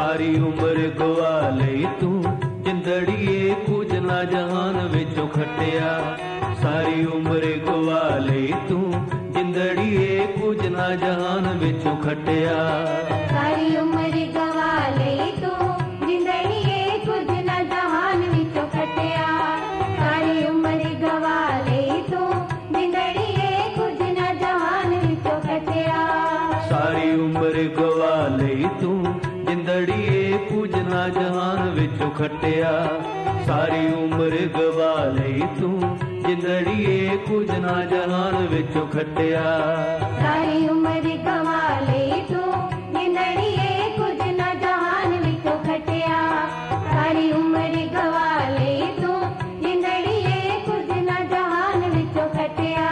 सारी उम्र गवा लई तू जिंदड़िए कुछ ना जहान विचों खटिया। सारी उम्र गवा लई तू जिंदड़िए कुछ ना जहान विचों खटिया। सारी उम्र गवा लई तू जिंदड़िए कुछ ना जहान विचों खटिया। सारी उम्र गवा लई तू जिंदड़िए कुछ ना जहान विचों खटिया। सारी उम्र गवा लई तू जिंदड़िए कुछ ना जहान विचों खटिया। सारी उम्र गवा लई तू जिंदड़िए कुछ ना जहान विचों खटिया। सारी उम्र गवा लई तू जिंदड़िए कुछ ना जहान विचों खटिया। सारी उम्र गवा लई तू जिंदड़िए कुछ ना जहान विचों खटिया।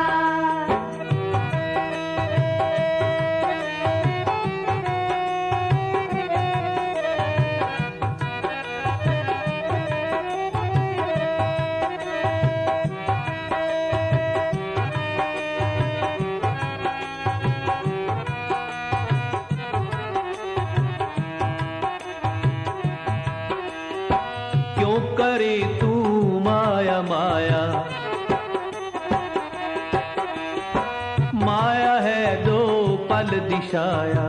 क्यों करे तू माया माया, माया है दो पल दिशाया।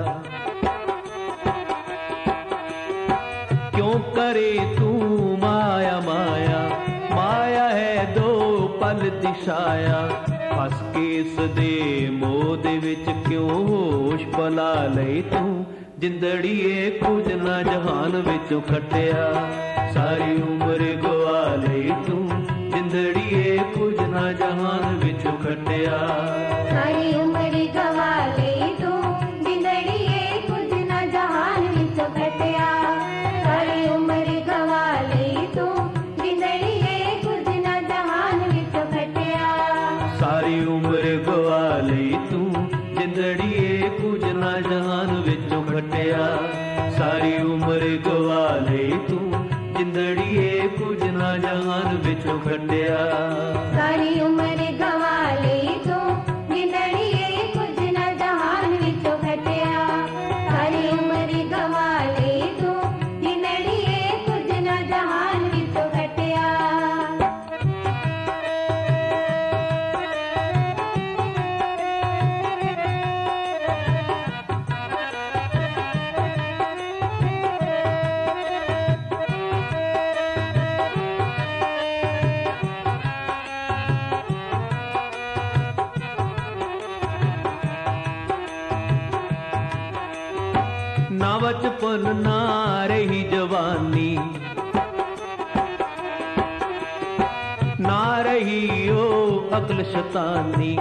क्यों करे तू माया माया, माया है दो पल दिशाया। फस के इस दे मोह दे विच क्यों होश भला लई तू जिंदड़िए कुछ ना जहान विचों खटिया। सारी उम्र गवा लई तू जिंदड़िए कुछ ना जहान विचों खटिया। सारी उम्र गवा लई तू जिंदड़िए कुछ ना जहान विचों खटिया। सारी उम्र गवा लई तू जिंदड़िए कुछ ना जहान विचों खटिया। सारी उम्र गवा लई तू जिंदड़िए कुछ ना जहान विचों खटिया। सारी उम्र गवा लई तू जिंदड़िए कुछ ना जहान विचों खटिया। सारी उम्र गवा लई तू जिंदड़िए कुछ ना जहान विचों खटिया। सारी उम्र गवा लई तू जिंदड़िए कुछ ना जहान विचों खटिया। ना बचपन ना रही जवानी, ना रही ओ अक्ल शैतानी।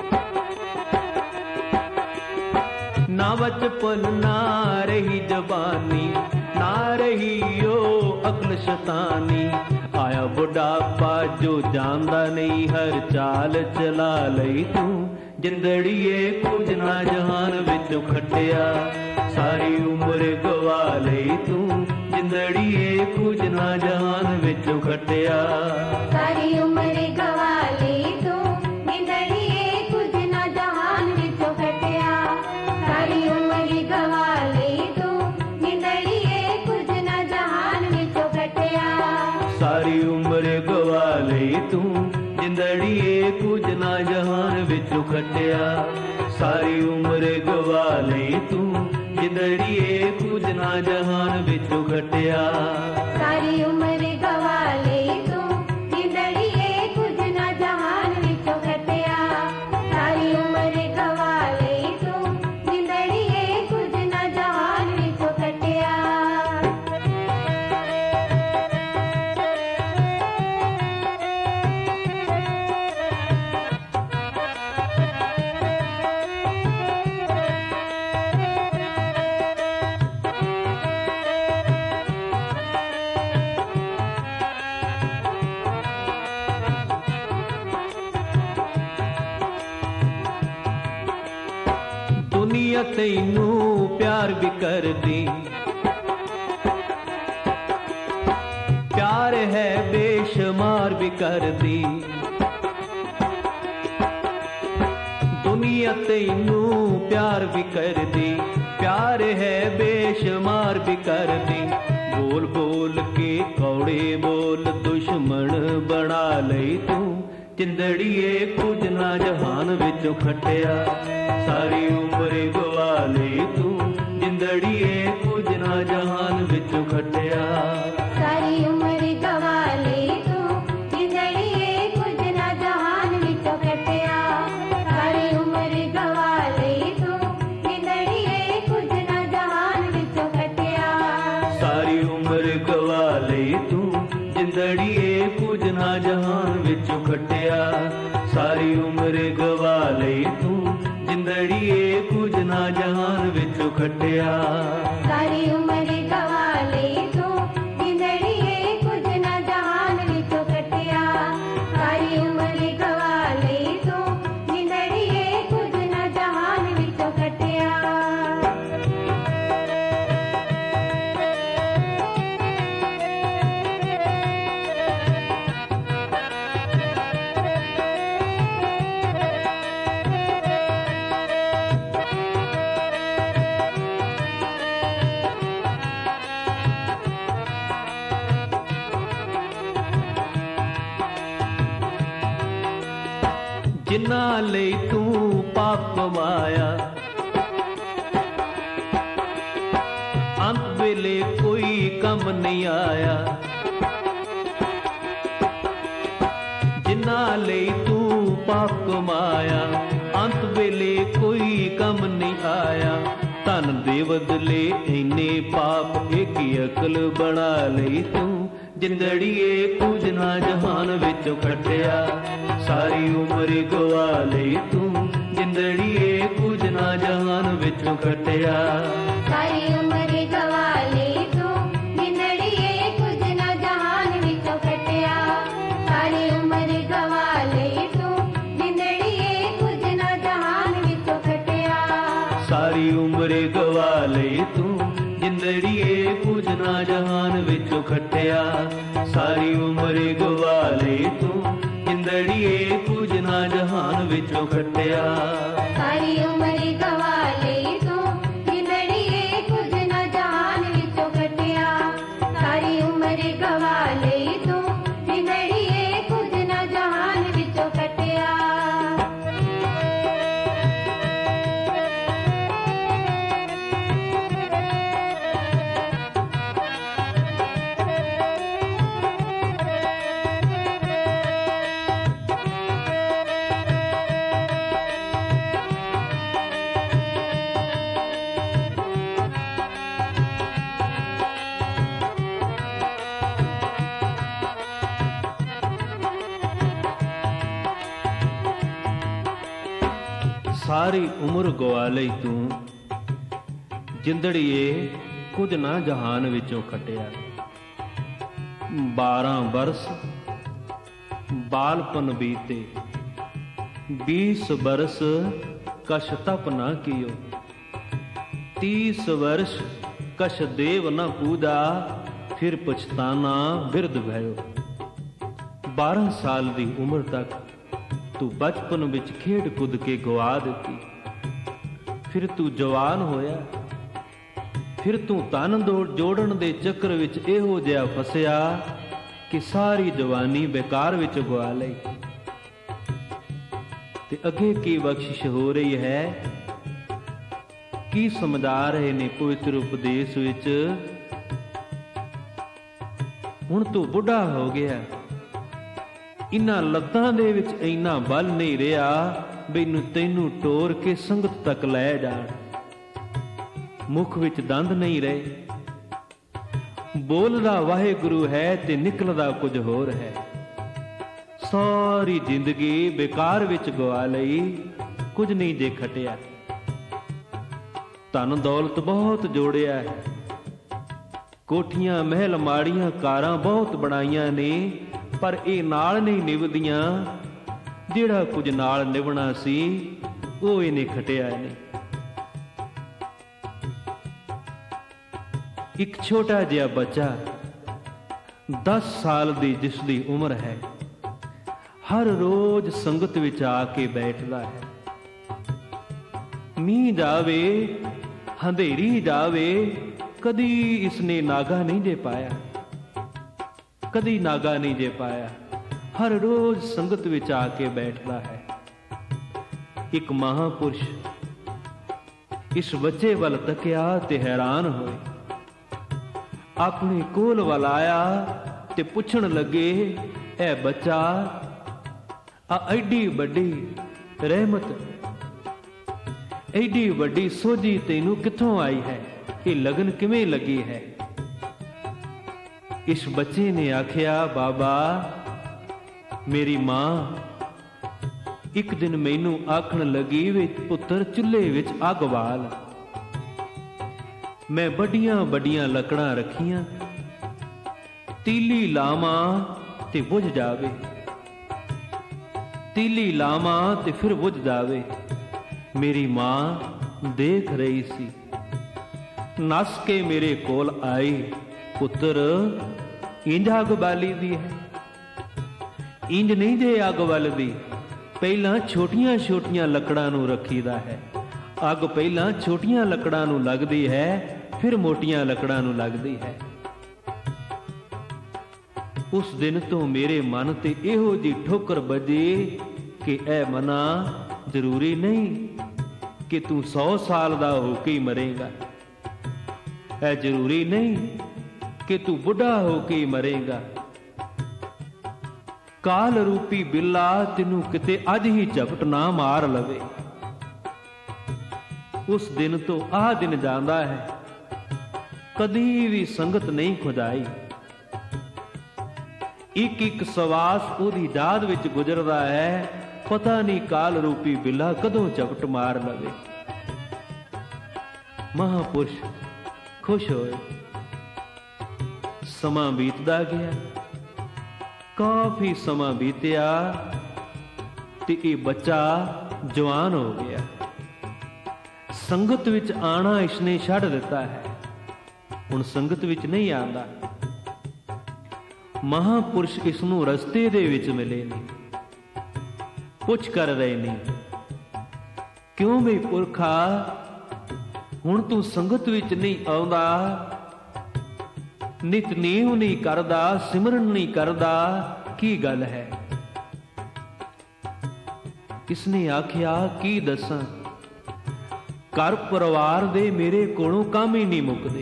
ना बचपन ना रही जवानी, ना रही ओ अक्ल शैतानी। आया बुढ़ापा जो जानदा नहीं हर चाल चला लई तू जिंदड़िए कुछ ना जहान विचों खटिया। सारी उम्र गवा लई तू जिंदड़िए कुछ ना जहान विचों खटिया। सारी उम्र गवा लई तू जिंदड़िए कुछ ना जहान विचों खटिया। सारी उम्र गवा लई तू जिंदड़िए कुछ ना जहान विचों खटिया। सारी उम्र गवा लई तू जिंदड़िए कुछ ना जहान विचों खटिया। सारी उम्र गवा लई तू जिंदड़िए कुछ ना जहान विचों खटिया। सारी उम्र गवा लई तू जिंदड़िए कुछ ना जहान विचों खटिया। सारी उम्र गवा लई तू जिंदड़िए कुछ ना जहान विचों खटिया। दुनिया तैनू प्यार भी कर दी, प्यार है बेशुमार भी कर दी। दुनिया तैनू प्यार भी कर दी, प्यार है बेशुमार ਬੇਸ਼ੁਮਾਰ ਬਿਕਰਮੀ, ਬੋਲ ਬੋਲ ਕੇ ਕੌੜੇ ਬੋਲ ਦੁਸ਼ਮਣ ਬਣਾ ਲਈ ਤੂੰ। ਜਿੰਦੜੀਏ ਕੁਝ ਨਾ ਜਹਾਨ ਵਿੱਚੋਂ ਖੱਟਿਆ, ਸਾਰੀ ਉਮਰ ਗਵਾ ਲਈ ਤੂੰ। ਜਿੰਦੜੀਏ ਕੁਝ ਨਾ ਜਹਾਨ ਵਿੱਚੋਂ ਖੱਟਿਆ, ਸਾਰੀ ਉਮਰ ਗਵਾ ਲਈ ਤੂੰ। ਜਿੰਦੜੀਏ ਕੁਝ ਨਾ ਜਹਾਨ ਵਿੱਚੋਂ ਖੱਟਿਆ, ਸਾਰੀ ਉਮਰ ਗਵਾ ਲਈ ਤੂੰ। ਜਿੰਦੜੀਏ ਕੁਝ ਨਾ ਜਹਾਨ ਵਿੱਚੋਂ ਖੱਟਿਆ, ਸਾਰੀ ਉਮਰ ਗਵਾ ਲਈ ਤੂੰ। ਜਿੰਦੜੀਏ ਕੁਝ ਨਾ ਜਹਾਨ ਵਿੱਚੋਂ ਖੱਟਿਆ, ਸਾਰੀ ਉਮਰ ਗਵਾ ਲਈ ਤੂੰ। ਜਿੰਦੜੀਏ ਕੁਝ ਨਾ ਜਹਾਨ ਵਿੱਚੋਂ ਖੱਟਿਆ, ਸਾਰੀ ਉਮਰ ਗਵਾ ਲਈ ਤੂੰ। ਜਿੰਦੜੀਏ ਕੁਝ ਨਾ ਜਹਾਨ ਵਿੱਚੋਂ ਖੱਟਿਆ, ਸਾਰੀ ਉਮਰ ਗਵਾ ਲਈ ਤੂੰ। ਜਿੰਦੜੀਏ ਕੁਝ ਨਾ ਜਹਾਨ ਵਿੱਚੋਂ ਖੱਟਿਆ। ਜਿਨ੍ਹਾਂ ਲਈ ਤੂੰ ਪਾਪ ਕਮਾਇਆ, ਅੰਤ ਵੇਲੇ ਕੋਈ ਕੰਮ ਨਹੀਂ ਆਇਆ। ਜਿਨ੍ਹਾਂ ਲਈ ਤੂੰ ਪਾਪ ਕਮਾਇਆ, ਅੰਤ ਵੇਲੇ ਕੋਈ ਕੰਮ ਨਹੀਂ ਆਇਆ। ਧਨ ਦੇ ਬਦਲੇ ਇੰਨੇ ਪਾਪ ਇੱਕ ਅਕਲ ਬਣਾ ਲਈ ਤੂੰ। ਜਿੰਦੜੀਏ ਕੁਝ ਨਾ ਜਹਾਨ ਵਿੱਚੋਂ ਖੱਟਿਆ, ਸਾਰੀ ਉਮਰ ਗਵਾ ਲਈ ਤੂੰ। ਜਿੰਦੜੀਏ ਕੁਝ ਨਾ ਜਹਾਨ ਵਿੱਚੋਂ ਖੱਟਿਆ, ਸਾਰੀ ਉਮਰ ਗਵਾ ਲਈ ਤੂੰ। ਜਿੰਦੜੀਏ ਕੁਝ ਨਾ ਜਹਾਨ ਵਿੱਚੋਂ ਖੱਟਿਆ, ਸਾਰੀ ਉਮਰ ਗਵਾ ਲਈ ਤੂੰ। ਜਿੰਦੜੀਏ ਕੁਝ ਨਾ ਜਹਾਨ ਵਿੱਚੋਂ ਖੱਟਿਆ, ਸਾਰੀ ਉਮਰ ਗਵਾ ਲਈ ਤੂੰ। ਜਿੰਦੜੀਏ ਕੁਝ ਨਾ ਜਹਾਨ ਵਿੱਚੋਂ ਖੱਟਿਆ, ਸਾਰੀ ਉਮਰ ਗਵਾ ਲਈ ਤੂੰ। ਜਿੰਦੜੀਏ ਕੁਝ ਨਾ ਜਹਾਨ ਵਿੱਚੋਂ ਖੱਟਿਆ, ਸਾਰੀ ਉਮਰ ਗਵਾ ਲਈ ਤੂੰ। ਜਿੰਦੜੀਏ ਕੁਝ ਨਾ ਜਹਾਨ ਵਿੱਚੋਂ ਖੱਟਿਆ, ਸਾਰੀ ਉਮਰ ਗਵਾ ਲਈ ਤੂੰ। ਜਿੰਦੜੀਏ ਕੁਝ ਨਾ ਜਹਾਨ ਵਿੱਚੋਂ ਖੱਟਿਆ। ਸਾਰੀ ਉਮਰ ਗਵਾ ਲਈ ਤੂੰ। ਜਿੰਦੜੀਏ ਕੁਝ ਨਾ ਜਹਾਨ ਵਿੱਚੋਂ ਖੱਟਿਆ। 12 ਬਰਸ ਬਾਲਪਨ ਬੀਤੇ, 20 ਬਰਸ ਕਛ ਤਪ ਨਾ ਕੀਓ। 30 वर्ष कछ देव न पूजा, फिर पछताना बिरध भयो। 12 ਸਾਲ ਦੀ ਉਮਰ ਤੱਕ ਤੂੰ ਬਚਪਨ ਵਿੱਚ ਖੇਡ ਕੁੱਦ ਕੇ ਗਵਾ ਦਿੱਤੀ। ਫਿਰ ਤੂੰ ਜਵਾਨ ਹੋਇਆ, ਫਿਰ ਤੂੰ ਧਨ ਜੋੜਨ ਦੇ ਚੱਕਰ ਵਿੱਚ ਇਹੋ ਜਿਹਾ ਫਸਿਆ ਕਿ ਸਾਰੀ ਜਵਾਨੀ ਬੇਕਾਰ ਵਿੱਚ ਗਵਾ ਲਈ। ਤੇ ਅੱਗੇ ਕੀ ਬਖਸ਼ਿਸ਼ ਹੋ ਰਹੀ ਹੈ, ਕੀ ਸਮਝਾ ਰਹੇ ਨੇ ਪਵਿੱਤਰ ਉਪਦੇਸ਼ ਵਿੱਚ। ਹੁਣ ਤੂੰ ਬੁੱਢਾ ਹੋ ਗਿਆ, ਇਨ੍ਹਾਂ ਲੱਤਾਂ ਦੇ ਵਿੱਚ ਇੰਨਾ ਬਲ ਨਹੀਂ ਰਿਹਾ ਮੈਨੂੰ ਤੈਨੂੰ ਟੋਰ ਕੇ ਸੰਗਤ ਤੱਕ ਲੈ ਜਾਣ। ਮੁਖ ਵਿੱਚ ਦੰਦ ਨਹੀਂ ਰਹੇ, ਬੋਲਦਾ ਵਾਹਿਗੁਰੂ ਹੈ ਤੇ ਨਿਕਲਦਾ ਕੁਝ ਹੋਰ ਹੈ। ਸਾਰੀ ਜ਼ਿੰਦਗੀ ਬੇਕਾਰ ਵਿੱਚ ਗਵਾ ਲਈ, ਕੁਝ ਨਹੀਂ ਜੇ ਖਟਿਆ। ਧਨ ਦੌਲਤ ਬਹੁਤ ਜੋੜਿਆ ਹੈ, ਕੋਠੀਆਂ ਮਹਿਲ ਮਾੜੀਆਂ ਕਾਰਾਂ ਬਹੁਤ ਬਣਾਈਆਂ ਨੇ, ਪਰ ਇਹ ਨਾਲ ਨਹੀਂ ਨਿਭਦੀਆਂ। ਜਿਹੜਾ ਕੁਝ ਨਾਲ ਨਿਭਣਾ ਸੀ ਉਹ ਇਹਨੇ ਖਟਿਆ ਨਹੀਂ। ਇੱਕ ਛੋਟਾ ਜਿਹਾ ਬੱਚਾ 10 ਸਾਲ ਦੀ ਜਿਸ ਦੀ ਉਮਰ ਹੈ, ਹਰ ਰੋਜ਼ ਸੰਗਤ ਵਿੱਚ ਆ ਕੇ ਬੈਠਦਾ ਹੈ। ਮੀਂਹ ਜਾਵੇ, ਹਨੇਰੀ ਜਾਵੇ, कदी इसने नागा नहीं जे पाया, कदी नागा नहीं जे पाया। हर रोज संगत विच आके बैठता है। एक महापुरुष इस बच्चे वल तकिया ते हैरान होए। अपने कोल वल आया ते पुछण लगे, ए बच्चा, आ एडी वड्डी रहमत, एडी वड्डी सोझी तैनू कित्थों आई है? ये लगन किवें लगी है? इस बच्चे ने आखिया, बाबा मेरी मां एक दिन मैनू आखण लगी, वे पुत्र चुल्हे विच अग बाल। मैं बड़ियां बड़ियां लकड़ां रखियां, तीली लावां ते बुझ जावे, तीली लावां ते फिर बुझ जावे। मेरी मां देख रही सी, नस के मेरे कोल आई, पुत्र इंज अग बाली दी है? इंज नहीं जे अग बलदी, पहला छोटियां छोटियां लकड़ां नूं रखीदा है। अग पहला छोटियां लकड़ां नूं लगदी है, फिर मोटियां लकड़ां नूं लगदी है। उस दिन तो मेरे मन ते इहो जी ठोकर बजी कि ऐ मना, जरूरी नहीं कि तू 100 साल दा हो के ही मरेगा, ऐ जरूरी नहीं कि तू बुढ़ा हो के ही मरेगा। काल रूपी बिल्ला तेनू किते अज ही झपट ना मार लवे। उस दिन तो आ दिन जांदा है, कदी भी संगत नहीं खुदाई। एक एक सवास ओदी याद विच गुजरदा है, पता नहीं काल रूपी बिल्ला कदों झपट मार लवे। महापुरुष खुश होए। समा बीतदा गया, काफी समा बीतिया ते ये बच्चा जवान हो गया। संगत विच आना इसने छड़ दिता है, हुण संगत विच नहीं आंदा। महापुरुष इसनूं रस्ते दे विच मिले ने, पुछ कर रहे ने, क्यों बई पुरखा हुण तू संगत विच नहीं आउंदा, नितनेम नहीं करदा, सिमरन नहीं करदा, की गल है? किसने आखिया, की दसां, घर परिवार दे मेरे कोलों काम ही नहीं मुकदे।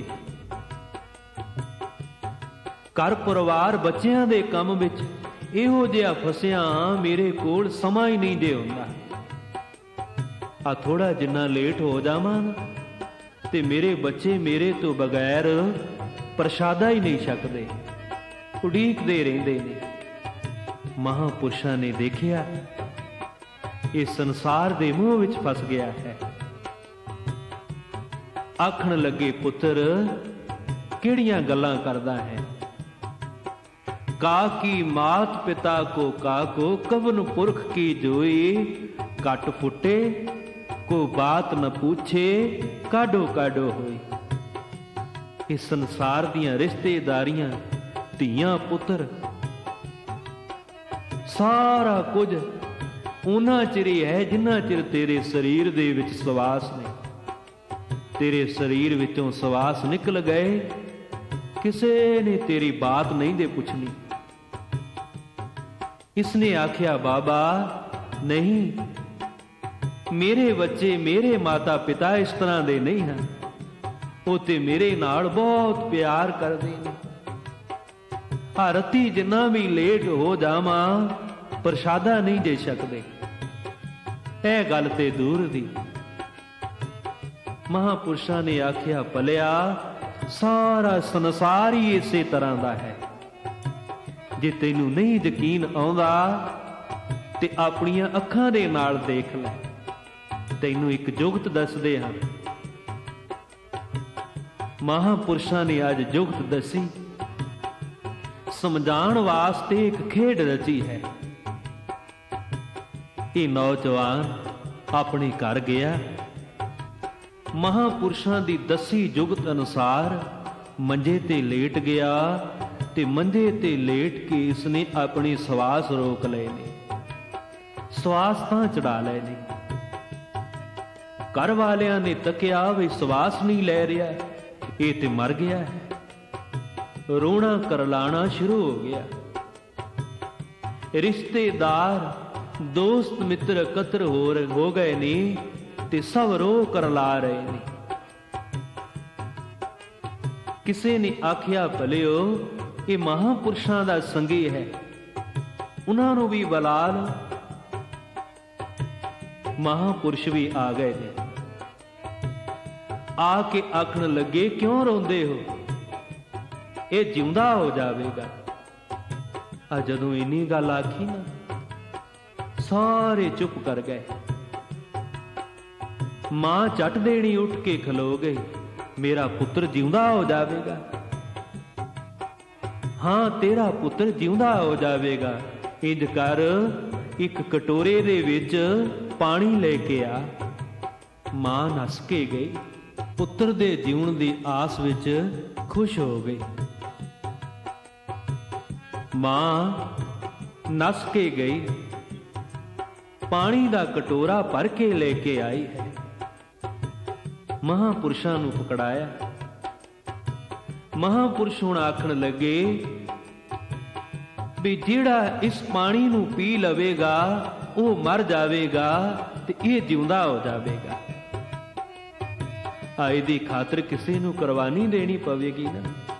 घर परिवार बच्चियां दे काम विच इहो जिहा फसिया, मेरे कोल समा ही नहीं जे हुंदा। आ थोड़ा जिन्ना लेट हो जावां ते मेरे बच्चे मेरे तो बगैर प्रसादा ही नहीं छकदे, उड़ीकदे रहिंदे ने। महापुरुषां ने देखिया ये संसार दे मोह विच फस गया है। आखण लगे, पुत्र किहड़ियां गल्लां करदा है? का की मात पिता को काको, कवन पुरख की जोई, कट फुटे को बात न पूछे, काडो काडो होई। इस संसार दियां रिश्तेदारियां, धीयां पुत्र, सारा कुछ उन्ना चिर ही है जिन्ना चिर तेरे शरीर दे विच सवास ने। तेरे शरीर विचों सवास निकल गए, किसे ने तेरी बात नहीं दे पुछनी। इसने आखिया, बाबा नहीं, मेरे बच्चे मेरे माता पिता इस तरह दे नहीं हैं, ਉਹ ਤੇ ਮੇਰੇ ਨਾਲ ਬਹੁਤ ਪਿਆਰ ਕਰਦੇ ਨੇ। ਆ ਰਤੀ ਜਿੰਨਾ ਵੀ ਲੇਟ ਹੋ ਜਾਵਾਂ, ਪ੍ਰਸ਼ਾਦਾ ਨਹੀਂ ਦੇ ਸਕਦੇ। ਇਹ ਗੱਲ ਤੇ ਦੂਰ ਦੀ। ਮਹਾਪੁਰਸ਼ਾਂ ਨੇ ਆਖਿਆ, ਭਲਿਆ ਸਾਰਾ ਸੰਸਾਰ ਹੀ ਇਸੇ ਤਰ੍ਹਾਂ ਦਾ ਹੈ। ਜੇ ਤੈਨੂੰ ਨਹੀਂ ਯਕੀਨ ਆਉਂਦਾ ਤੇ ਆਪਣੀਆਂ ਅੱਖਾਂ ਦੇ ਨਾਲ ਦੇਖ ਲੈ। ਤੈਨੂੰ ਇੱਕ ਜੁਗਤ ਦੱਸਦੇ ਹਾਂ। महापुरुषां ने अज जुगत दसी, समझाण वास्ते एक खेड रची है। ये नौजवान अपने घर गया, महापुरुषां दी दसी जुगत अनुसार मंजे ते लेट गया ते मंजे ते लेट के इसने अपने सवास रोक लए ने, सवास तां चढ़ा लए ने। घर वालियां ने तकिया भी सवास नहीं लै रहा, ਇਹ ਤੇ ਮਰ ਗਿਆ ਹੈ। ਰੋਣਾ ਕਰਲਾਣਾ ਸ਼ੁਰੂ ਹੋ ਗਿਆ। ਰਿਸ਼ਤੇਦਾਰ ਦੋਸਤ ਮਿੱਤਰ ਇਕੱਤਰ ਹੋ ਗਏ ਨੇ ਤੇ ਸਭ ਰੋ ਕਰਲਾ ਰਹੇ ਨੇ। ਕਿਸੇ ਨੇ ਆਖਿਆ, ਭਲਿਓ ਇਹ ਮਹਾਂਪੁਰਸ਼ਾਂ ਦਾ ਸੰਗੀ ਹੈ, ਉਹਨਾਂ ਨੂੰ ਵੀ ਬੁਲਾ ਲਓ। ਮਹਾਂਪੁਰਸ਼ ਵੀ ਆ ਗਏ ਨੇ। ਆ ਕੇ ਆਖਣ ਲੱਗੇ, ਕਿਉਂ ਰੋਂਦੇ ਹੋ? ਇਹ ਜਿਉਂਦਾ ਹੋ ਜਾਵੇਗਾ। ਆ ਜਦੋਂ ਇੰਨੀ ਗੱਲ ਆਖੀ ਨਾ, ਸਾਰੇ ਚੁੱਪ ਕਰ ਗਏ। ਮਾਂ ਝੱਟ ਦੇਣੀ ਉੱਠ ਕੇ ਖਲੋ ਗਈ, ਮੇਰਾ ਪੁੱਤਰ ਜਿਉਂਦਾ ਹੋ ਜਾਵੇਗਾ। ਹਾਂ, ਤੇਰਾ ਪੁੱਤਰ ਜਿਉਂਦਾ ਹੋ ਜਾਵੇਗਾ। ਇੰਜ ਕਰ, ਇੱਕ ਕਟੋਰੇ ਦੇ ਵਿੱਚ ਪਾਣੀ ਲੈ ਕੇ ਆ। ਮਾਂ ਨੱਸ ਕੇ ਗਈ, ਪੁੱਤਰ ਦੇ ਜਿਉਣ ਦੀ ਆਸ ਵਿੱਚ ਖੁਸ਼ ਹੋ ਗਈ। ਮਾਂ ਨੱਸ ਕੇ ਗਈ, ਪਾਣੀ ਦਾ ਕਟੋਰਾ ਭਰ ਕੇ ਲੈ ਕੇ ਆਈ ਹੈ। ਮਹਾਂਪੁਰਸ਼ਾਂ ਨੂੰ ਪਕੜਾਇਆ। ਮਹਾਂਪੁਰਸ਼ ਹੁਣ ਆਖਣ ਲੱਗੇ ਵੀ ਜਿਹੜਾ ਇਸ ਪਾਣੀ ਨੂੰ ਪੀ ਲਵੇਗਾ ਉਹ ਮਰ ਜਾਵੇਗਾ ਤੇ ਇਹ ਜਿਉਂਦਾ ਹੋ ਜਾਵੇਗਾ। ਆਏ ਦੀ ਖਾਤਰ ਕਿਸੇ ਨੂੰ ਕੁਰਬਾਨੀ ਦੇਣੀ ਪਵੇਗੀ ਨਾ।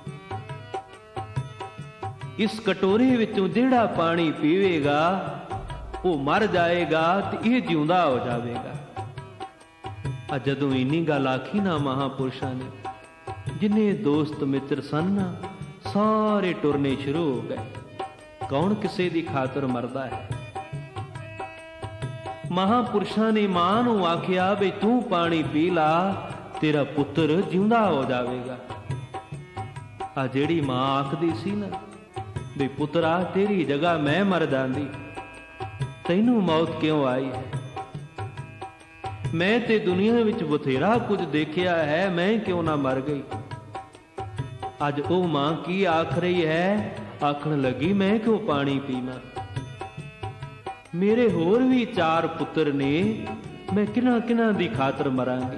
ਇਸ ਕਟੋਰੇ ਵਿੱਚੋਂ ਜਿਹੜਾ ਪਾਣੀ ਪੀਵੇਗਾ ਉਹ ਮਰ ਜਾਏਗਾ ਤੇ ਇਹ ਜਿਉਂਦਾ ਹੋ ਜਾਵੇਗਾ। ਆ ਜਦੋਂ ਇੰਨੀ ਗੱਲ ਆਖੀ ਨਾ ਮਹਾਂਪੁਰਸ਼ਾਂ ਨੇ, ਜਿੰਨੇ ਦੋਸਤ ਮਿੱਤਰ ਸਨ ਨਾ, ਸਾਰੇ ਟੁਰਨੇ ਸ਼ੁਰੂ ਹੋ ਗਏ। ਕੌਣ ਕਿਸੇ ਦੀ ਖਾਤਰ ਮਰਦਾ ਹੈ? ਮਹਾਂਪੁਰਸ਼ਾਂ ਨੇ ਮਾਂ ਨੂੰ ਆਖਿਆ ਵੀ ਤੂੰ ਪਾਣੀ ਪੀ ਲਾ, ਤੇਰਾ ਪੁੱਤਰ ਜਿਉਂਦਾ ਹੋ ਜਾਵੇਗਾ। ਆ ਜਿਹੜੀ ਮਾਂ ਆਖਦੀ ਸੀ ਨਾ ਵੀ ਪੁੱਤਰਾ ਤੇਰੀ ਜਗ੍ਹਾ ਮੈਂ ਮਰ ਜਾਂਦੀ, ਤੈਨੂੰ ਮੌਤ ਕਿਉਂ ਆਈ ਹੈ? ਮੈਂ ਤੇ ਦੁਨੀਆ ਵਿੱਚ ਬਥੇਰਾ ਕੁਝ ਦੇਖਿਆ ਹੈ, ਮੈਂ ਕਿਉਂ ਨਾ ਮਰ ਗਈ? ਅੱਜ ਉਹ ਮਾਂ ਕੀ ਆਖ ਰਹੀ ਹੈ? ਆਖਣ ਲੱਗੀ, ਮੈਂ ਕਿਉਂ ਪਾਣੀ ਪੀਵਾਂ? ਮੇਰੇ ਹੋਰ ਵੀ 4 ਪੁੱਤਰ ਨੇ, ਮੈਂ ਕਿਹਨਾਂ ਦੀ ਖਾਤਰ ਮਰਾਂਗੀ?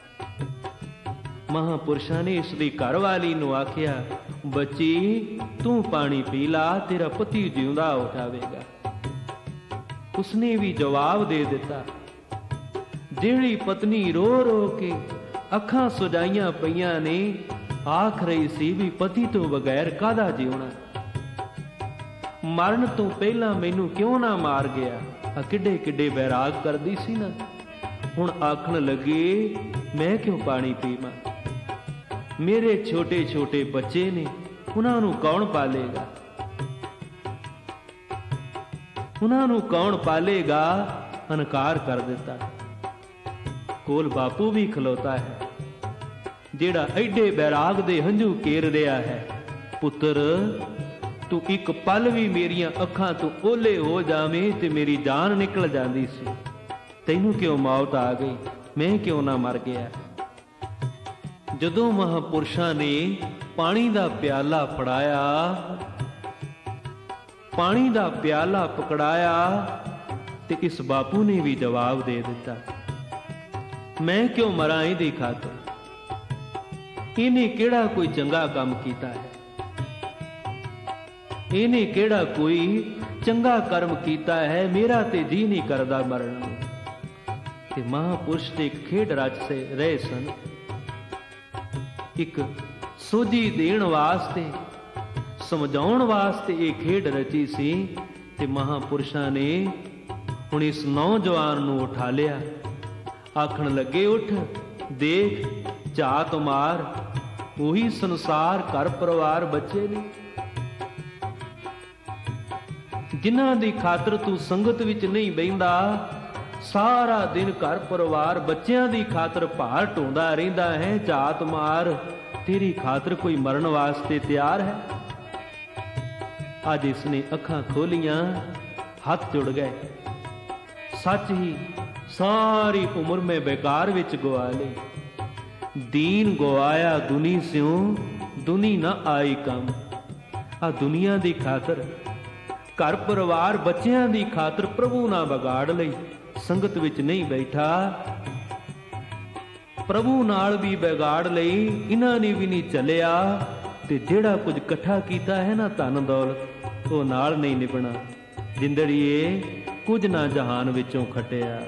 ਮਹਾਂਪੁਰਸ਼ਾਂ ਨੇ ਇਸ ਦੀ ਘਰਵਾਲੀ ਨੂੰ ਆਖਿਆ, ਬੱਚੀ ਤੂੰ ਪਾਣੀ ਪੀ ਲਾ, ਤੇਰਾ ਪਤੀ ਜਿਉਂਦਾ ਹੋ ਜਾਵੇਗਾ। ਉਸਨੇ ਵੀ ਜਵਾਬ ਦੇ ਦਿੱਤਾ। ਜਿਹੜੀ ਪਤਨੀ ਰੋ ਰੋ ਕੇ ਅੱਖਾਂ ਸੁਜਾਈਆਂ ਪਈਆਂ ਨੇ, ਆਖ ਰਹੀ ਸੀ ਵੀ ਪਤੀ ਤੋਂ ਬਗੈਰ ਕਾਹਦਾ ਜਿਉਣਾ? ਮਰਨ ਤੋਂ ਪਹਿਲਾਂ ਮੈਨੂੰ ਕਿਉਂ ਨਾ ਮਾਰ ਗਿਆ? ਆ ਕਿੱਡੇ ਕਿੱਡੇ ਬੈਰਾਗ ਕਰਦੀ ਸੀ ਨਾ। ਹੁਣ ਆਖਣ ਲੱਗੇ, ਮੈਂ ਕਿਉਂ ਪਾਣੀ ਪੀਵਾਂ? ਮੇਰੇ ਛੋਟੇ ਛੋਟੇ ਬੱਚੇ ਨੇ, ਉਹਨਾਂ ਨੂੰ ਕੌਣ ਪਾਲੇਗਾ? ਉਹਨਾਂ ਨੂੰ ਕੌਣ ਪਾਲੇਗਾ? ਇਨਕਾਰ ਕਰ ਦਿੱਤਾ। ਕੋਲ ਬਾਪੂ ਵੀ ਖਲੋਤਾ ਹੈ, ਜਿਹੜਾ ਐਡੇ ਬੈਰਾਗ ਦੇ ਹੰਝੂ ਕੇਰ ਰਿਹਾ ਹੈ। ਪੁੱਤਰ ਤੂੰ ਇੱਕ ਪਲ ਵੀ ਮੇਰੀਆਂ ਅੱਖਾਂ ਤੋਂ ਓਲੇ ਹੋ ਜਾਵੇਂ ਤੇ ਮੇਰੀ ਜਾਨ ਨਿਕਲ ਜਾਂਦੀ ਸੀ। ਤੈਨੂੰ ਕਿਉਂ ਮੌਤ ਆ ਗਈ? ਮੈਂ ਕਿਉਂ ਨਾ ਮਰ ਗਿਆ? ਜਦੋਂ ਮਹਾਂਪੁਰਸ਼ਾਂ ਨੇ ਪਾਣੀ ਦਾ ਪਿਆਲਾ ਫੜਾਇਆ, ਪਾਣੀ ਦਾ ਪਿਆਲਾ ਪਕੜਾਇਆ ਤੇ ਇਸ ਬਾਪੂ ਨੇ ਵੀ ਜਵਾਬ ਦੇ ਦਿੱਤਾ, ਮੈਂ ਕਿਉਂ ਮਰਾਂ ਇਹਦੀ ਖਾਤਰ? ਇਹਨੇ ਕਿਹੜਾ ਕੋਈ ਚੰਗਾ ਕੰਮ ਕੀਤਾ ਹੈ? ਇਹਨੇ ਕਿਹੜਾ ਕੋਈ ਚੰਗਾ ਕਰਮ ਕੀਤਾ ਹੈ? ਮੇਰਾ ਤੇ ਜੀ ਨਹੀਂ ਕਰਦਾ ਮਰਨ ਨੂੰ। ਤੇ ਮਹਾਂਪੁਰਸ਼ ਤੇ ਖੇਡ ਰਚ ਰਹੇ ਸਨ। ਇੱਕ ਸੋਝੀ ਦੇਣ ਵਾਸਤੇ, ਸਮਝਾਉਣ ਵਾਸਤੇ ਇਹ ਖੇਡ ਰਚੀ ਸੀ। ਤੇ ਮਹਾਂਪੁਰਸ਼ਾਂ ਨੇ ਹੁਣ ਇਸ ਨੌਜਵਾਨ ਨੂੰ ਉਠਾ ਲਿਆ। ਆਖਣ ਲੱਗੇ, ਉੱਠ ਦੇਖ, ਝਾਤ ਮਾਰ, ਉਹੀ ਸੰਸਾਰ, ਘਰ ਪਰਿਵਾਰ, ਬੱਚੇ ਨੇ ਜਿਨ੍ਹਾਂ ਦੀ ਖਾਤਰ ਤੂੰ ਸੰਗਤ ਵਿੱਚ ਨਹੀਂ ਬਹਿੰਦਾ। ਸਾਰਾ ਦਿਨ ਘਰ ਪਰਿਵਾਰ, ਬੱਚਿਆਂ ਦੀ ਖਾਤਰ ਭਾਰ ਢੋਂਦਾ ਰਹਿੰਦਾ ਹੈ। ਝਾਤ ਮਾਰ, ਤੇਰੀ ਖਾਤਰ ਕੋਈ ਮਰਨ ਵਾਸਤੇ ਤਿਆਰ ਹੈ? ਅੱਜ ਇਸਨੇ ਅੱਖਾਂ ਖੋਲੀਆਂ, ਹੱਥ ਜੁੜ ਗਏ। ਸੱਚ ਹੀ ਸਾਰੀ ਉਮਰ ਮੈਂ ਬੇਕਾਰ ਵਿੱਚ ਗਵਾ ਲਈ। ਦੀਨ ਗਵਾਇਆ ਦੁਨੀ ਸਿਉ, ਦੁਨੀ ਨਾ ਆਈ ਕੰਮ। ਆ ਦੁਨੀਆ ਦੀ ਖਾਤਰ, ਘਰ ਪਰਿਵਾਰ, ਬੱਚਿਆਂ ਦੀ ਖਾਤਰ ਪ੍ਰਭੂ ਨਾ ਵਿਗਾੜ ਲਈ। ਸੰਗਤ ਵਿੱਚ ਨਹੀਂ ਬੈਠਾ ਪ੍ਰਭੂ ਨਾਲ ਵੀ ਵਿਗਾੜ ਲਈ, ਇਹਨਾਂ ਨੇ ਵੀ ਨਹੀਂ ਚੱਲਿਆ। ਤੇ ਜਿਹੜਾ ਕੁਝ ਇਕੱਠਾ ਕੀਤਾ ਹੈ ਨਾ ਧਨ ਦੌਲਤ, ਉਹ ਨਾਲ ਨਹੀਂ ਨਿਭਣਾ। ਜਿੰਦੜੀਏ ਕੁਝ ਨਾ ਜਹਾਨ ਵਿੱਚੋਂ ਖਟਿਆ।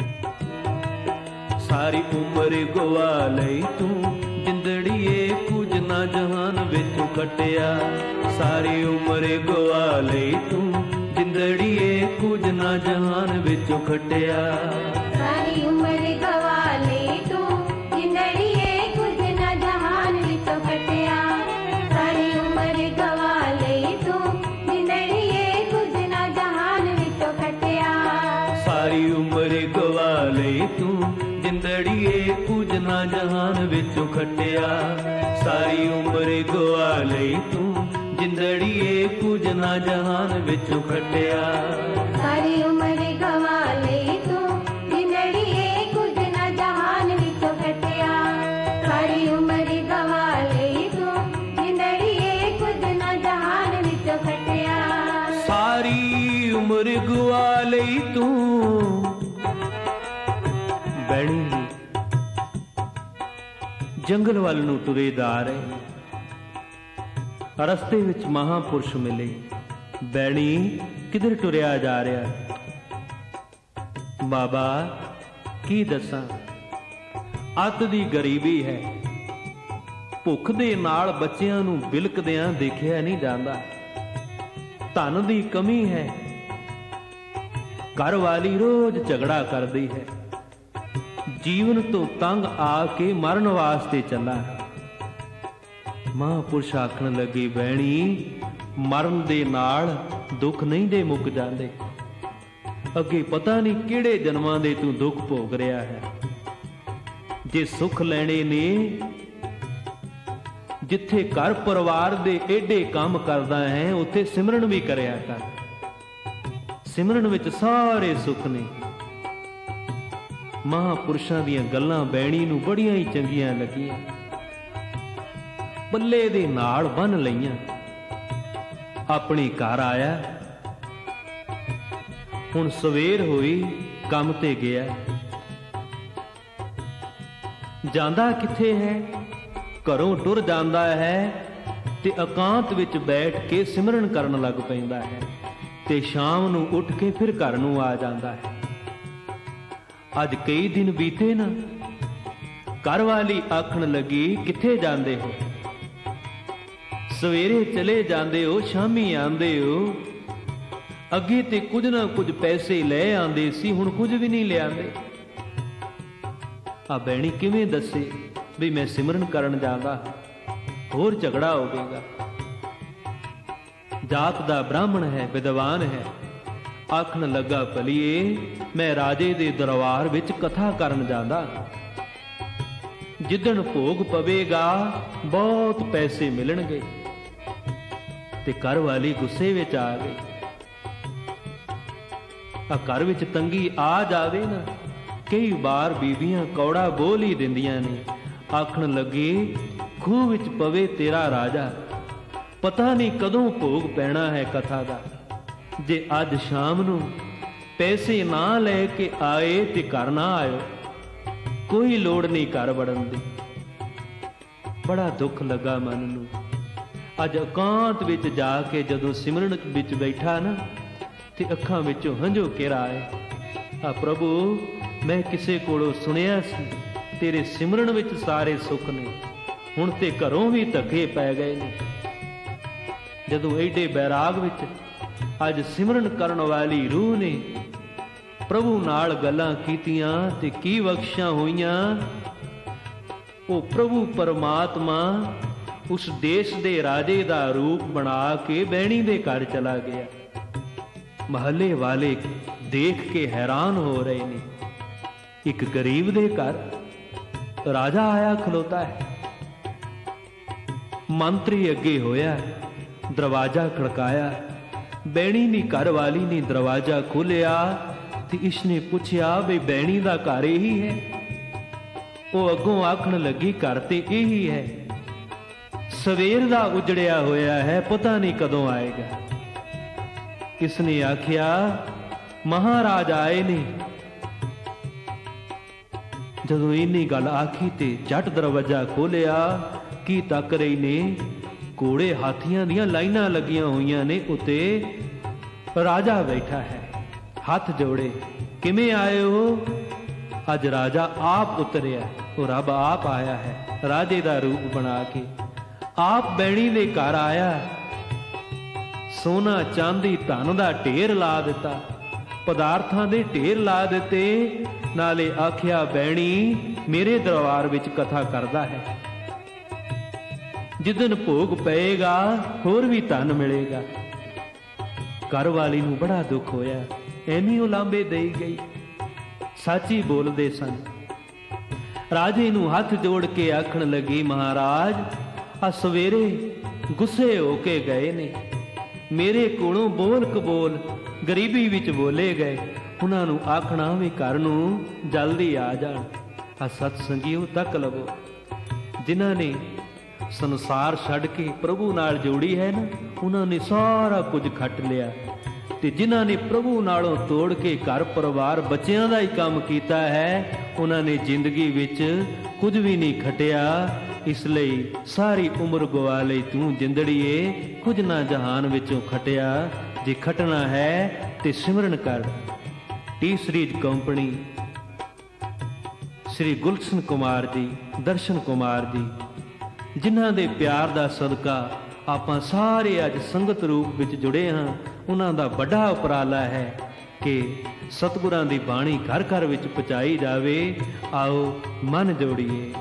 ਸਾਰੀ ਉਮਰ ਗਵਾ ਲਈ ਤੂੰ ਜਿੰਦੜੀਏ, ਕੁਝ ਨਾ ਜਹਾਨ ਵਿੱਚੋਂ ਖਟਿਆ। ਸਾਰੀ ਉਮਰ ਗਵਾ ਲਈ ਤੂੰ ਜਿੰਦੜੀਏ, ਕੁਝ ਨਾ ਜਹਾਨ ਵਿੱਚੋਂ ਖਟਿਆ। ਸਾਰੀ ਉਮਰ ਗਵਾ ਲਈ ਤੂੰ ਜਿੰਦੜੀਏ, ਕੁਝ ਨਾ ਜਹਾਨ ਵਿੱਚੋਂ ਖਟਿਆ। ਸਾਰੀ ਉਮਰ ਗਵਾ ਲਈ ਤੂੰ ਜਿੰਦੜੀਏ, ਕੁਝ ਨਾ ਜਹਾਨ ਵਿੱਚੋਂ ਖਟਿਆ। ਸਾਰੀ ਉਮਰ ਗਵਾ ਲਈ ਤੂੰ ਜਿੰਦੜੀਏ, ਕੁਝ ਨਾ ਜਹਾਨ ਵਿੱਚੋਂ ਖਟਿਆ। ਸਾਰੀ ਉਮਰ ਗਵਾ ਲਈ ਤੂੰ ਜਿੰਦੜੀਏ, ਕੁਝ ਨਾ ਜਹਾਨ ਵਿੱਚੋਂ ਖਟਿਆ। ਸਾਰੀ ਉਮਰ ਗਵਾ ਲਈ ਤੂੰ ਜਿੰਦੜੀਏ, ਕੁਝ ਨਾ ਜਹਾਨ ਵਿੱਚੋਂ ਖਟਿਆ। ਸਾਰੀ ਉਮਰ ਗਵਾ ਲਈ ਤੂੰ ਜਿੰਦੜੀਏ, ਕੁਝ ਨਾ ਜਹਾਨ ਵਿੱਚੋਂ ਖਟਿਆ। ਸਾਰੀ ਉਮਰ ਗਵਾ ਲਈ ਤੂੰ। ਬੈਣੀ ਜੰਗਲ ਵੱਲ ਨੂੰ ਤੁਰੇ ਜਾ ਰਹੇ। ਰਸਤੇ ਵਿੱਚ ਮਹਾਂਪੁਰਸ਼ ਮਿਲੇ। ਬੈਣੀ ਕਿਧਰ ਟੁਰਿਆ ਜਾ ਰਿਹਾ? ਬਾਬਾ ਕੀ ਦੱਸਾਂ, ਅੱਤ ਦੀ ਗਰੀਬੀ ਹੈ। ਭੁੱਖ ਦੇ ਨਾਲ ਬੱਚਿਆਂ ਨੂੰ ਬਿਲਕਦਿਆਂ ਦੇਖਿਆ ਨਹੀਂ ਜਾਂਦਾ। ਧਨ ਦੀ ਕਮੀ ਹੈ। ਘਰ ਵਾਲੀ ਰੋਜ਼ ਝਗੜਾ ਕਰਦੀ ਹੈ। ਜੀਵਨ ਤੋਂ ਤੰਗ ਆ ਕੇ ਮਰਨ ਵਾਸਤੇ ਚੱਲਾ। ਮਹਾਂਪੁਰਸ਼ ਆਖਣ ਲੱਗੇ, ਬੈਣੀ ਮਰਨ ਦੇ ਨਾਲ ਦੁੱਖ ਨਹੀਂ ਦੇ ਮੁੱਕ ਜਾਂਦੇ। ਅੱਗੇ ਪਤਾ ਨਹੀਂ ਕਿਹੜੇ ਜਨਮਾਂ ਦੇ ਤੂੰ ਦੁੱਖ ਭੋਗ ਰਿਹਾ ਹੈ। ਜੇ ਸੁੱਖ ਲੈਣੇ ਨੇ, ਜਿੱਥੇ ਘਰ ਪਰਿਵਾਰ ਦੇ ਏਡੇ ਕੰਮ ਕਰਦਾ ਹੈ, ਉੱਥੇ ਸਿਮਰਨ ਵੀ ਕਰਿਆ ਕਰ। ਸਿਮਰਨ ਵਿੱਚ ਸਾਰੇ ਸੁੱਖ ਨੇ। ਮਹਾਂਪੁਰਸ਼ਾਂ ਦੀਆਂ ਗੱਲਾਂ ਬੈਣੀ ਨੂੰ ਬੜੀਆਂ ਹੀ ਚੰਗੀਆਂ ਲੱਗੀਆਂ। ਪੱਲੇ ਦੇ ਨਾਲ ਬੰਨ ਲਈਆਂ। ਆਪਣੇ ਘਰ ਆਇਆ। ਹੁਣ ਸਵੇਰ ਹੋਈ, ਕੰਮ ਤੇ ਗਿਆ। ਜਾਂਦਾ ਕਿੱਥੇ ਹੈ? ਘਰੋਂ ਟੁਰ ਜਾਂਦਾ ਹੈ ਤੇ ਇਕਾਂਤ ਵਿੱਚ ਬੈਠ ਕੇ ਸਿਮਰਨ ਕਰਨ ਲੱਗ ਪੈਂਦਾ ਹੈ। ਤੇ ਸ਼ਾਮ ਨੂੰ ਉੱਠ ਕੇ ਫਿਰ ਘਰ ਨੂੰ ਆ ਜਾਂਦਾ ਹੈ। ਅੱਜ ਕਈ ਦਿਨ ਬੀਤੇ ਨਾ। ਘਰ ਵਾਲੀ ਆਖਣ ਲੱਗੀ, ਕਿੱਥੇ ਜਾਂਦੇ ਹੋ? ਸਵੇਰੇ ਚਲੇ ਜਾਂਦੇ ਹੋ, ਸ਼ਾਮੀ ਆਉਂਦੇ ਹੋ। ਅੱਗੇ ਤੇ ਕੁਝ ਨਾ ਕੁਝ ਪੈਸੇ ਲੈ ਆਉਂਦੇ ਸੀ, ਹੁਣ ਕੁਝ ਵੀ ਨਹੀਂ ਲਿਆਂਦੇ। ਆ ਬੈਣੀ ਕਿਵੇਂ ਦੱਸੇ ਵੀ ਮੈਂ ਸਿਮਰਨ ਕਰਨ ਜਾਂਦਾ, ਹੋਰ ਝਗੜਾ ਹੋਵੇਗਾ। ਜਾਤ ਦਾ ਬ੍ਰਾਹਮਣ ਹੈ, ਵਿਦਵਾਨ ਹੈ। ਆਖਣ ਲੱਗਾ, ਭਲੀਏ ਮੈਂ ਰਾਜੇ ਦੇ ਦਰਬਾਰ ਵਿੱਚ ਕਥਾ ਕਰਨ ਜਾਂਦਾ। ਜਿੱਦਣ ਭੋਗ ਪਵੇਗਾ ਬਹੁਤ ਪੈਸੇ ਮਿਲਣਗੇ। ਤੇ ਘਰ ਵਾਲੀ ਗੁੱਸੇ ਵਿੱਚ ਆ ਗਈ। ਆ ਘਰ ਵਿੱਚ ਤੰਗੀ ਆ ਜਾਵੇ ਨਾ, ਕਈ ਵਾਰ ਬੀਬੀਆਂ ਕੌੜਾ ਬੋਲ ਹੀ ਦਿੰਦੀਆਂ ਨੇ। ਆਖਣ ਲੱਗੇ, ਖੂਹ ਵਿੱਚ ਪਵੇ ਤੇਰਾ ਰਾਜਾ, ਪਤਾ ਨਹੀਂ ਕਦੋਂ ਭੋਗ ਪੈਣਾ ਹੈ ਕਥਾ ਦਾ। ਜੇ ਅੱਜ ਸ਼ਾਮ ਨੂੰ ਪੈਸੇ ਨਾ ਲੈ ਕੇ ਆਏ ਤੇ ਘਰ ਨਾ ਆਇਓ। ਕੋਈ ਲੋੜ ਨਹੀਂ ਘਰ ਵੜਨ ਦੀ। ਬੜਾ ਦੁੱਖ ਲੱਗਾ ਮਨ ਨੂੰ। ਅੱਜ ਇਕਾਂਤ ਵਿੱਚ ਜਾ ਕੇ ਜਦੋਂ ਸਿਮਰਨ ਵਿੱਚ ਬੈਠਾ ਨਾ, ਤੇ ਅੱਖਾਂ ਵਿੱਚੋਂ ਹੰਝੂ ਘਿਰ ਆਏ। ਆ ਪ੍ਰਭੂ, ਮੈਂ ਕਿਸੇ ਕੋਲੋਂ ਸੁਣਿਆ ਸੀ ਤੇਰੇ ਸਿਮਰਨ ਵਿੱਚ ਸਾਰੇ ਸੁੱਖ ਨੇ, ਹੁਣ ਤੇ ਘਰੋਂ ਵੀ ਧੱਕੇ ਪੈ ਗਏ ਨੇ। ਜਦੋਂ ਐਡੇ ਬੈਰਾਗ ਵਿੱਚ ਅੱਜ ਸਿਮਰਨ ਕਰਨ ਵਾਲੀ ਰੂਹ ਨੇ ਪ੍ਰਭੂ ਨਾਲ ਗੱਲਾਂ ਕੀਤੀਆਂ ਤੇ ਕੀ ਬਖਸ਼ਾਂ ਹੋਈਆਂ। ਉਹ ਪ੍ਰਭੂ ਪਰਮਾਤਮਾ ਉਸ ਦੇਸ਼ ਦੇ ਰਾਜੇ ਦਾ ਰੂਪ ਬਣਾ ਕੇ ਬੈਣੀ ਦੇ ਘਰ ਚਲਾ ਗਿਆ। ਮਹੱਲੇ ਵਾਲੇ ਦੇਖ ਕੇ ਹੈਰਾਨ ਹੋ ਰਹੇ ਨੇ। ਇੱਕ ਗਰੀਬ ਦੇ ਘਰ ਰਾਜਾ ਆਇਆ ਖਲੋਤਾ ਹੈ। ਮੰਤਰੀ ਅੱਗੇ ਹੋਇਆ, ਦਰਵਾਜ਼ਾ ਖੜਕਾਇਆ। ਬੈਣੀ ਦੀ ਘਰ ਵਾਲੀ ਨੇ ਦਰਵਾਜ਼ਾ ਖੋਲ੍ਹਿਆ ਤੇ ਇਸਨੇ ਪੁੱਛਿਆ ਵੀ ਬੈਣੀ ਦਾ ਘਰ ਇਹੀ ਹੈ? ਉਹ ਅੱਗੋਂ ਆਖਣ ਲੱਗੀ, ਘਰ ਤੇ ਇਹੀ ਹੈ, ਸਵੇਰ ਦਾ ਉਜੜਿਆ ਹੋਇਆ ਹੈ, ਪਤਾ ਨਹੀਂ ਕਦੋਂ ਆਏਗਾ। ਇਸਨੇ ਆਖਿਆ, ਮਹਾਰਾਜ ਆਏ ਨੇ। ਜਦੋਂ ਇੰਨੀ ਗੱਲ ਆਖੀ ਤੇ ਝਟ ਦਰਵਾਜ਼ਾ ਖੋਲਿਆ। ਕੀ ਤੱਕ ਰਹੀ ਨੇ? ਘੋੜੇ ਹਾਥੀਆਂ ਦੀਆਂ ਲਾਈਨਾਂ ਲੱਗੀਆਂ ਹੋਈਆਂ ਨੇ, ਉੱਤੇ ਰਾਜਾ ਬੈਠਾ ਹੈ, ਹੱਥ ਜੋੜੇ। ਕਿਵੇਂ ਆਏ ਹੋ? ਅੱਜ ਰਾਜਾ ਆਪ ਉਤਰਿਆ, ਉਹ ਰੱਬ ਆਪ ਆਇਆ ਹੈ ਰਾਜੇ ਦਾ ਰੂਪ ਬਣਾ ਕੇ, ਆਪ ਬੈਣੀ ਦੇ ਘਰ ਆਇਆ। ਸੋਨਾ ਚਾਂਦੀ ਧਨ ਦਾ ਢੇਰ ਲਾ ਦਿੱਤਾ, ਪਦਾਰਥਾਂ ਦੇ ਢੇਰ ਲਾ ਦਿੱਤੇ। ਨਾਲੇ ਆਖਿਆ ਬੈਣੀ ਮੇਰੇ ਦਰਬਾਰ ਵਿੱਚ ਕਥਾ ਕਰਦਾ ਹੈ, ਜਿੱਦਣ ਭੋਗ ਪਏਗਾ ਹੋਰ ਵੀ ਧਨ ਮਿਲੇਗਾ। ਘਰ ਵਾਲੀ ਨੂੰ ਬੜਾ ਦੁੱਖ ਹੋਇਆ, ਐਵੇਂ ਉਹ ਲਾਂਬੇ ਦੇਈ ਗਈ। ਸੱਚੀ ਬੋਲਦੇ ਸਨ। ਰਾਜੇ ਨੂੰ ਹੱਥ ਜੋੜ ਕੇ ਆਖਣ ਲੱਗੀ, ਮਹਾਰਾਜ ਆ ਸਵੇਰੇ ਗੁੱਸੇ ਹੋ ਕੇ ਗਏ ਨੇ, ਮੇਰੇ ਕੋਲੋਂ ਬੋਲ ਕਬੋਲ ਗਰੀਬੀ ਵਿੱਚ ਬੋਲੇ ਗਏ। ਉਹਨਾਂ ਨੂੰ ਆਖਣਾ ਵੀ ਘਰ ਨੂੰ ਜਲਦੀ ਆ ਜਾਣ। ਆ ਸਤ ਸੰਗੀਓ ਤੱਕ ਲਵੋ, ਜਿਨ੍ਹਾਂ ਨੇ ਸੰਸਾਰ ਛੱਡ ਕੇ ਪ੍ਰਭੂ ਨਾਲ ਜੋੜੀ ਹੈ ਨਾ, ਉਹਨਾਂ ਨੇ ਸਾਰਾ ਕੁਝ ਖੱਟ ਲਿਆ। ਤੇ ਜਿਨ੍ਹਾਂ ਨੇ ਪ੍ਰਭੂ ਨਾਲੋਂ ਤੋੜ ਕੇ ਘਰ ਪਰਿਵਾਰ ਬੱਚਿਆਂ ਦਾ ਹੀ ਕੰਮ ਕੀਤਾ ਹੈ, ਉਹਨਾਂ ਨੇ ਜ਼ਿੰਦਗੀ ਵਿੱਚ ਕੁਝ ਵੀ ਨਹੀਂ ਖਟਿਆ। ਇਸ ਲਈ ਸਾਰੀ ਉਮਰ ਗਵਾ ਲਈ ਤੂੰ ਜਿੰਦੜੀਏ, ਕੁਝ ਨਾ ਜਹਾਨ ਵਿੱਚੋਂ ਖਟਿਆ। ਜੇ ਖਟਣਾ ਹੈ ਤੇ ਸਿਮਰਨ ਕਰ। T Series company, Shri Gulshan Kumar ji, Darshan Kumar ji, ਜਿਨ੍ਹਾਂ ਦੇ ਪਿਆਰ ਦਾ ਸਦਕਾ ਆਪਾਂ ਸਾਰੇ ਅੱਜ ਸੰਗਤ ਰੂਪ ਵਿੱਚ ਜੁੜੇ ਹਾਂ, ਉਹਨਾਂ ਦਾ ਵੱਡਾ ਉਪਰਾਲਾ ਹੈ ਕਿ ਸਤਿਗੁਰਾਂ ਦੀ ਬਾਣੀ ਘਰ ਘਰ ਵਿੱਚ ਪਹੁੰਚਾਈ ਜਾਵੇ। ਆਓ ਮਨ ਜੋੜੀਏ।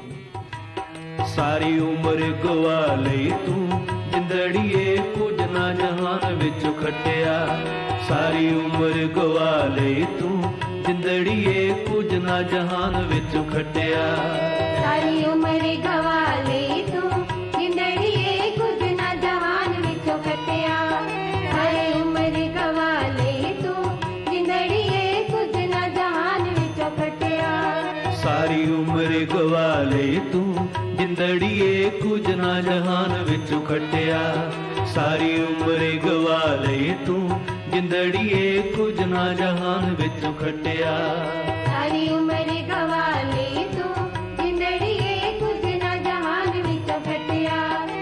ਸਾਰੀ ਉਮਰ ਗਵਾ ਲਈ ਤੂੰ ਜਿੰਦੜੀਏ, ਕੁਝ ਨਾ ਜਹਾਨ ਵਿੱਚ ਖਟਿਆ। ਸਾਰੀ ਉਮਰ ਗਵਾ ਲਈ ਤੂੰ ਜਿੰਦੜੀਏ, ਕੁਝ ਨਾ ਜਹਾਨ ਵਿੱਚ ਖਟਿਆ। ਸਾਰੀ ਉਮਰ ਗਵਾ ਲਈ ਤੂੰ ਜਿੰਦੜੀਏ, ਕੁਝ ਨਾ ਜਹਾਨ ਵਿੱਚੋਂ ਖਟਿਆ। ਸਾਰੀ ਉਮਰ ਗਵਾ ਲਈ ਤੂੰ ਜਿੰਦੜੀਏ, ਕੁਝ ਨਾ ਜਹਾਨ ਵਿੱਚੋਂ ਖਟਿਆ। ਸਾਰੀ ਉਮਰ ਗਵਾ ਲਈ ਤੂੰ ਜਿੰਦੜੀਏ, ਕੁਝ ਨਾ ਜਹਾਨ ਵਿੱਚੋਂ ਖਟਿਆ। ਸਾਰੀ ਉਮਰ ਗਵਾ ਲਈ ਤੂੰ ਜਿੰਦੜੀਏ, ਕੁਝ ਨਾ ਜਹਾਨ ਵਿੱਚੋਂ ਖਟਿਆ। ਸਾਰੀ ਉਮਰ ਗਵਾ ਲਈ ਤੂੰ ਜਿੰਦੜੀਏ, ਕੁਝ ਨਾ ਜਹਾਨ ਵਿੱਚੋਂ ਖਟਿਆ।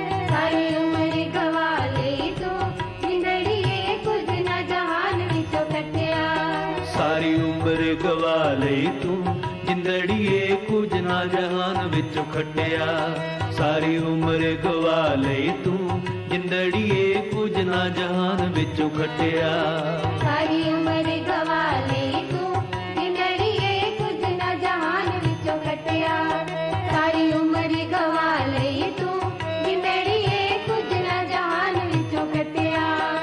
ਸਾਰੀ ਉਮਰ ਗਵਾ ਲਈ ਤੂੰ ਜਿੰਦੜੀਏ, ਕੁਝ ਨਾ ਜਹਾਨ ਵਿੱਚੋਂ ਖਟਿਆ। ਸਾਰੀ ਉਮਰ ਗਵਾ ਲਈ ਤੂੰ ਜਿੰਦੜੀਏ, ਕੁਝ ਨਾ ਜਹਾਨ ਵਿੱਚੋਂ ਖਟਿਆ। ਸਾਰੀ ਉਮਰ ਗਵਾ ਲਈ ਤੂੰ ਜਿੰਦੜੀਏ, ਕੁਝ ਨਾ ਜਹਾਨ ਵਿੱਚੋਂ ਖਟਿਆ। ਸਾਰੀ ਉਮਰ ਗਵਾ ਲਈ ਤੂੰ ਜਿੰਦੜੀਏ, ਕੁਝ ਨਾ ਜਹਾਨ ਵਿੱਚੋਂ ਖਟਿਆ। ਸਾਰੀ ਉਮਰ ਗਵਾ ਲਈ ਤੂੰ ਜਿੰਦੜੀਏ, ਕੁਝ ਨਾ ਜਹਾਨ ਵਿੱਚੋਂ ਖਟਿਆ।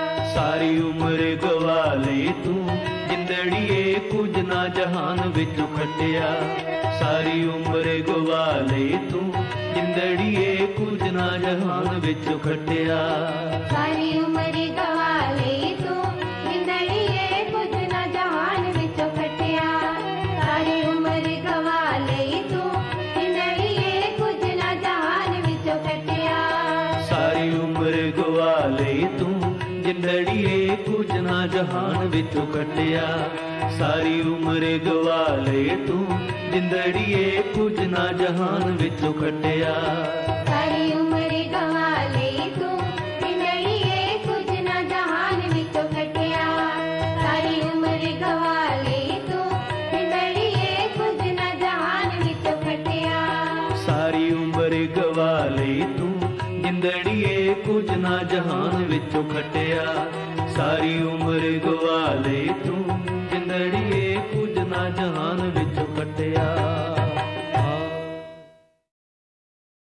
ਸਾਰੀ ਉਮਰ ਗਵਾ ਲਈ ਤੂੰ ਜਿੰਦੜੀਏ, ਕੁਝ ਨਾ ਜਹਾਨ ਵਿੱਚੋਂ ਖਟਿਆ। ਸਾਰੀ ਉਮਰ ਗਵਾ ਲਈ ਤੂੰ ਜਿੰਦੜੀਏ, ਕੁਝ ਨਾ ਜਹਾਨ ਵਿੱਚੋਂ ਖਟਿਆ। ਸਾਰੀ ਉਮਰ ਗਵਾ ਲਈ ਤੂੰ ਜਿੰਦੜੀਏ, ਕੁਝ ਨਾ ਜਹਾਨ ਵਿੱਚੋਂ ਖਟਿਆ। ਸਾਰੀ ਉਮਰ ਗਵਾ ਲਈ ਤੂੰ ਜਿੰਦੜੀਏ, ਕੁਝ ਨਾ ਜਹਾਨ ਵਿੱਚੋਂ ਖਟਿਆ। ਸਾਰੀ ਉਮਰ ਗਵਾ ਲਈ ਤੂੰ ਜਿੰਦੜੀਏ, ਕੁਝ ਨਾ ਜਹਾਨ ਵਿੱਚੋਂ ਖਟਿਆ। ਸਾਰੀ ਉਮਰ ਗਵਾ ਲਈ ਤੂੰ ਜਿੰਦੜੀਏ, ਕੁਝ ਨਾ ਜਹਾਨ ਵਿੱਚੋਂ ਖਟਿਆ। ਸਾਰੀ ਉਮਰ ਗਵਾ ਲਈ ਤੂੰ ਜਿੰਦੜੀਏ, ਕੁਝ ਨਾ ਜਹਾਨ ਵਿੱਚੋਂ ਖਟਿਆ। ਸਾਰੀ ਉਮਰ ਗਵਾ ਲਈ ਤੂੰ ਜਿੰਦੜੀਏ, ਕੁਝ ਨਾ ਜਹਾਨ ਵਿੱਚੋਂ ਖਟਿਆ। ਸਾਰੀ ਉਮਰ ਗਵਾ ਲਈ ਤੂੰ ਜਿੰਦੜੀਏ, ਕੁਝ ਨਾ ਜਹਾਨ ਵਿੱਚੋਂ ਖਟਿਆ। ਸਾਰੀ ਉਮਰ ਗਵਾ ਲਈ ਤੂੰ ਜਿੰਦੜੀਏ, ਕੁਝ ਨਾ ਜਹਾਨ ਵਿੱਚੋਂ ਖਟਿਆ।